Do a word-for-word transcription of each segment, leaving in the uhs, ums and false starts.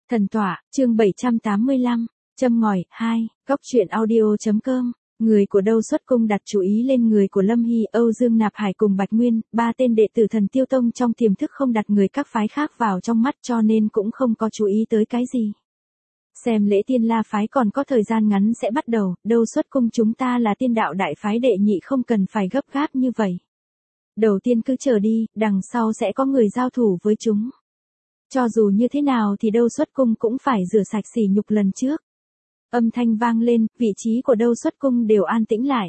Thần tọa, chương bảy trăm tám mươi lăm, châm ngòi, hai, góc truyện audio.com. Người của Đâu Xuất Cung đặt chú ý lên người của Lâm Hy, Âu Dương Nạp Hải cùng Bạch Nguyên, ba tên đệ tử Thần Tiêu Tông trong tiềm thức không đặt người các phái khác vào trong mắt cho nên cũng không có chú ý tới cái gì. Xem lễ Tiên La phái còn có thời gian ngắn sẽ bắt đầu, Đâu Xuất Cung chúng ta là tiên đạo đại phái đệ nhị không cần phải gấp gáp như vậy. Đầu tiên cứ chờ đi, đằng sau sẽ có người giao thủ với chúng. Cho dù như thế nào thì Đâu Xuất Cung cũng phải rửa sạch sỉ nhục lần trước. Âm thanh vang lên, vị trí của Đâu Xuất Cung đều an tĩnh lại.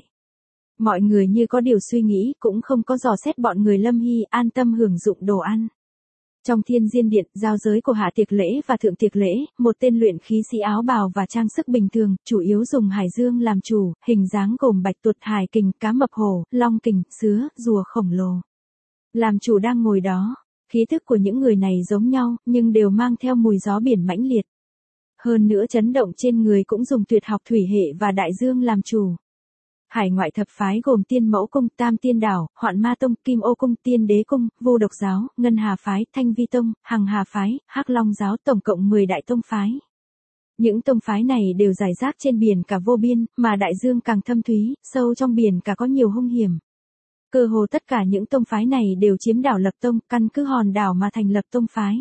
Mọi người như có điều suy nghĩ, cũng không có dò xét bọn người Lâm Hy, an tâm hưởng dụng đồ ăn. Trong Thiên Diên Điện, giao giới của hạ tiệc lễ và thượng tiệc lễ, một tên luyện khí sĩ áo bào và trang sức bình thường, chủ yếu dùng hải dương làm chủ, hình dáng gồm bạch tuột, hải kình, cá mập hổ, long kình, sứa, rùa khổng lồ. Làm chủ đang ngồi đó. Khí thức của những người này giống nhau, nhưng đều mang theo mùi gió biển mãnh liệt. Hơn nữa chấn động trên người cũng dùng tuyệt học thủy hệ và đại dương làm chủ. Hải ngoại thập phái gồm Tiên Mẫu Cung, Tam Tiên Đảo, Hoạn Ma Tông, Kim Ô Cung, Tiên Đế Cung, Vô Độc Giáo, Ngân Hà Phái, Thanh Vi Tông, Hằng Hà Phái, Hắc Long Giáo, tổng cộng mười đại tông phái. Những tông phái này đều rải rác trên biển cả vô biên, mà đại dương càng thâm thúy, sâu trong biển cả có nhiều hung hiểm. Cơ hồ tất cả những tông phái này đều chiếm đảo lập tông, căn cứ hòn đảo mà thành lập tông phái.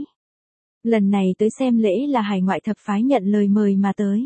Lần này tới xem lễ là hải ngoại thập phái nhận lời mời mà tới.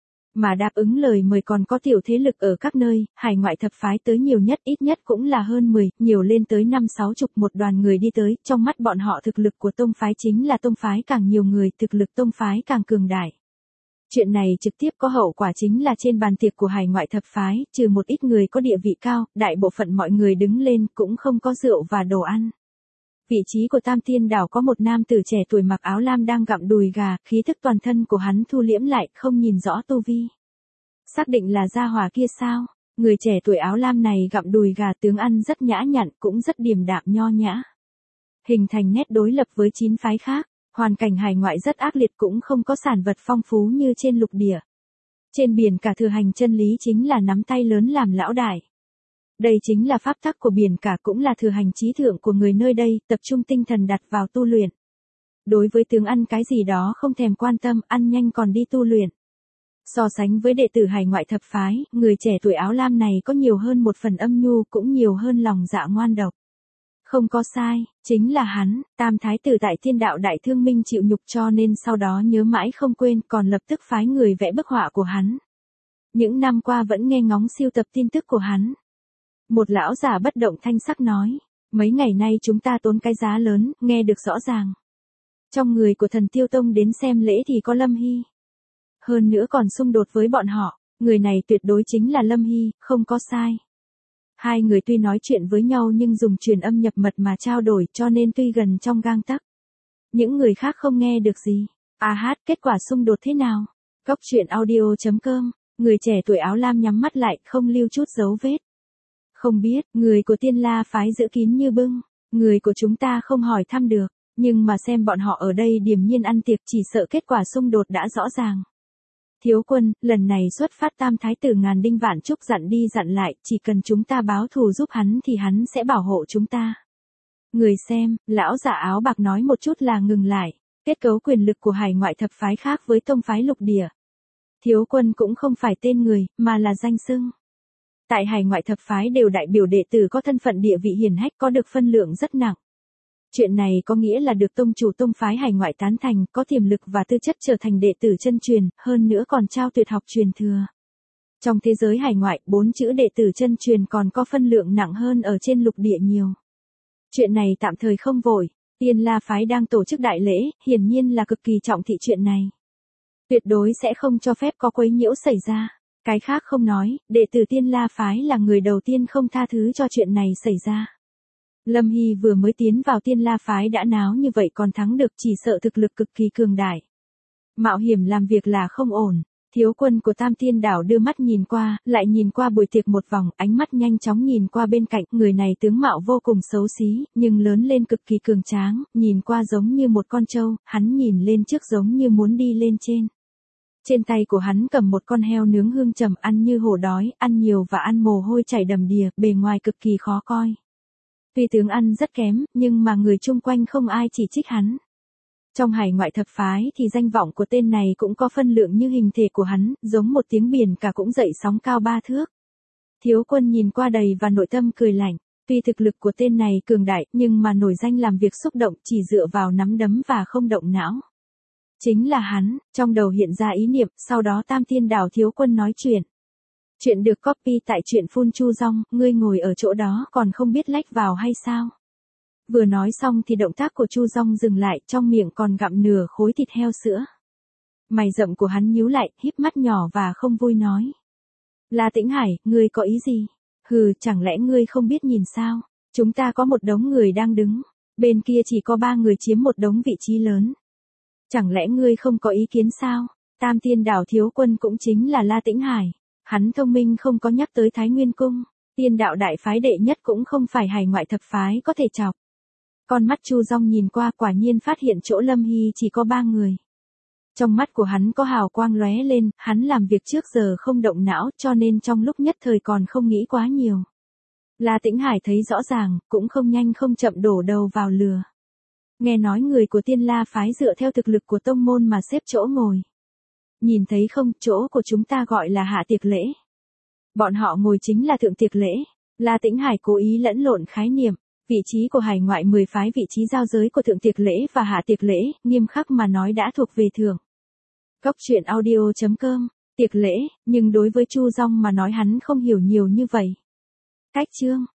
Mà đáp ứng lời mời còn có tiểu thế lực ở các nơi, hải ngoại thập phái tới nhiều nhất ít nhất cũng là hơn mười, nhiều lên tới năm sáu chục một đoàn người đi tới, trong mắt bọn họ thực lực của tông phái chính là tông phái càng nhiều người, thực lực tông phái càng cường đại. Chuyện này trực tiếp có hậu quả chính là trên bàn tiệc của hải ngoại thập phái, trừ một ít người có địa vị cao, đại bộ phận mọi người đứng lên cũng không có rượu và đồ ăn. Vị trí của Tam Tiên Đảo có một nam tử trẻ tuổi mặc áo lam đang gặm đùi gà, khí thức toàn thân của hắn thu liễm lại, không nhìn rõ tu vi. Xác định là gia hỏa kia sao? Người trẻ tuổi áo lam này gặm đùi gà, tướng ăn rất nhã nhặn, cũng rất điềm đạm nho nhã. Hình thành nét đối lập với chín phái khác. Hoàn cảnh hải ngoại rất ác liệt, cũng không có sản vật phong phú như trên lục địa. Trên biển cả thừa hành chân lý chính là nắm tay lớn làm lão đại. Đây chính là pháp tắc của biển cả, cũng là thừa hành trí thượng của người nơi đây, tập trung tinh thần đặt vào tu luyện. Đối với tướng ăn cái gì đó không thèm quan tâm, ăn nhanh còn đi tu luyện. So sánh với đệ tử hải ngoại thập phái, người trẻ tuổi áo lam này có nhiều hơn một phần âm nhu, cũng nhiều hơn lòng dạ ngoan độc. Không có sai, chính là hắn, Tam Thái tử tại Thiên Đạo Đại Thương Minh chịu nhục cho nên sau đó nhớ mãi không quên, còn lập tức phái người vẽ bức họa của hắn. Những năm qua vẫn nghe ngóng siêu tập tin tức của hắn. Một lão già bất động thanh sắc nói, mấy ngày nay chúng ta tốn cái giá lớn, nghe được rõ ràng. Trong người của Thần Tiêu Tông đến xem lễ thì có Lâm Hy. Hơn nữa còn xung đột với bọn họ, người này tuyệt đối chính là Lâm Hy, không có sai. Hai người tuy nói chuyện với nhau nhưng dùng truyền âm nhập mật mà trao đổi cho nên tuy gần trong gang tấc. Những người khác không nghe được gì. À hát, kết quả xung đột thế nào? Góc truyện audio.com, người trẻ tuổi áo lam nhắm mắt lại, không lưu chút dấu vết. Không biết, người của Tiên La phái giữ kín như bưng. Người của chúng ta không hỏi thăm được, nhưng mà xem bọn họ ở đây điềm nhiên ăn tiệc chỉ sợ kết quả xung đột đã rõ ràng. Thiếu quân, lần này xuất phát Tam Thái tử ngàn đinh vạn trúc dặn đi dặn lại, chỉ cần chúng ta báo thù giúp hắn thì hắn sẽ bảo hộ chúng ta. Người xem, lão giả áo bạc nói một chút là ngừng lại, kết cấu quyền lực của hải ngoại thập phái khác với tông phái lục địa. Thiếu quân cũng không phải tên người, mà là danh xưng. Tại hải ngoại thập phái đều đại biểu đệ tử có thân phận địa vị hiển hách, có được phân lượng rất nặng. Chuyện này có nghĩa là được tông chủ tông phái hải ngoại tán thành, có tiềm lực và tư chất trở thành đệ tử chân truyền, hơn nữa còn trao tuyệt học truyền thừa. Trong thế giới hải ngoại, bốn chữ đệ tử chân truyền còn có phân lượng nặng hơn ở trên lục địa nhiều. Chuyện này tạm thời không vội, Tiên La phái đang tổ chức đại lễ, hiển nhiên là cực kỳ trọng thị chuyện này. Tuyệt đối sẽ không cho phép có quấy nhiễu xảy ra. Cái khác không nói, đệ tử Tiên La phái là người đầu tiên không tha thứ cho chuyện này xảy ra. Lâm Hy vừa mới tiến vào Tiên La phái đã náo như vậy còn thắng được, chỉ sợ thực lực cực kỳ cường đại. Mạo hiểm làm việc là không ổn. Thiếu quân của Tam Tiên Đảo đưa mắt nhìn qua, lại nhìn qua buổi tiệc một vòng, ánh mắt nhanh chóng nhìn qua bên cạnh, người này tướng mạo vô cùng xấu xí, nhưng lớn lên cực kỳ cường tráng, nhìn qua giống như một con trâu, hắn nhìn lên trước giống như muốn đi lên trên. Trên tay của hắn cầm một con heo nướng hương trầm, ăn như hổ đói, ăn nhiều và ăn mồ hôi chảy đầm đìa, bề ngoài cực kỳ khó coi. Tuy tướng ăn rất kém, nhưng mà người chung quanh không ai chỉ trích hắn. Trong hải ngoại thập phái thì danh vọng của tên này cũng có phân lượng như hình thể của hắn, giống một tiếng biển cả cũng dậy sóng cao ba thước. Thiếu Quân nhìn qua đầy và nội tâm cười lạnh, tuy thực lực của tên này cường đại nhưng mà nổi danh làm việc xúc động chỉ dựa vào nắm đấm và không động não. Chính là hắn, trong đầu hiện ra ý niệm, sau đó Tam Tiên Đảo Thiếu Quân nói chuyện. Chuyện được copy tại truyện Phun Chu Rong, ngươi ngồi ở chỗ đó còn không biết lách vào hay sao? Vừa nói xong thì động tác của Chu Rong dừng lại, trong miệng còn gặm nửa khối thịt heo sữa. Mày rậm của hắn nhíu lại, híp mắt nhỏ và không vui nói. La Tĩnh Hải, ngươi có ý gì? Hừ, chẳng lẽ ngươi không biết nhìn sao? Chúng ta có một đống người đang đứng, bên kia chỉ có ba người chiếm một đống vị trí lớn. Chẳng lẽ ngươi không có ý kiến sao? Tam Tiên Đảo Thiếu Quân cũng chính là La Tĩnh Hải. Hắn thông minh không có nhắc tới Thái Nguyên Cung, Tiên đạo đại phái đệ nhất cũng không phải hải ngoại thập phái có thể chọc. Con mắt Chu Rong nhìn qua quả nhiên phát hiện chỗ Lâm Hy chỉ có ba người. Trong mắt của hắn có hào quang lóe lên, hắn làm việc trước giờ không động não cho nên trong lúc nhất thời còn không nghĩ quá nhiều. La Tĩnh Hải thấy rõ ràng, cũng không nhanh không chậm đổ đầu vào lừa. Nghe nói người của Tiên La phái dựa theo thực lực của tông môn mà xếp chỗ ngồi. Nhìn thấy không, chỗ của chúng ta gọi là hạ tiệc lễ. Bọn họ ngồi chính là thượng tiệc lễ. La Tĩnh Hải cố ý lẫn lộn khái niệm. Vị trí của hải ngoại mười phái vị trí giao giới của thượng tiệc lễ và hạ tiệc lễ, nghiêm khắc mà nói đã thuộc về thượng. Cốc truyện audio chấm com, tiệc lễ, nhưng đối với Chu Rong mà nói hắn không hiểu nhiều như vậy. Cách chương.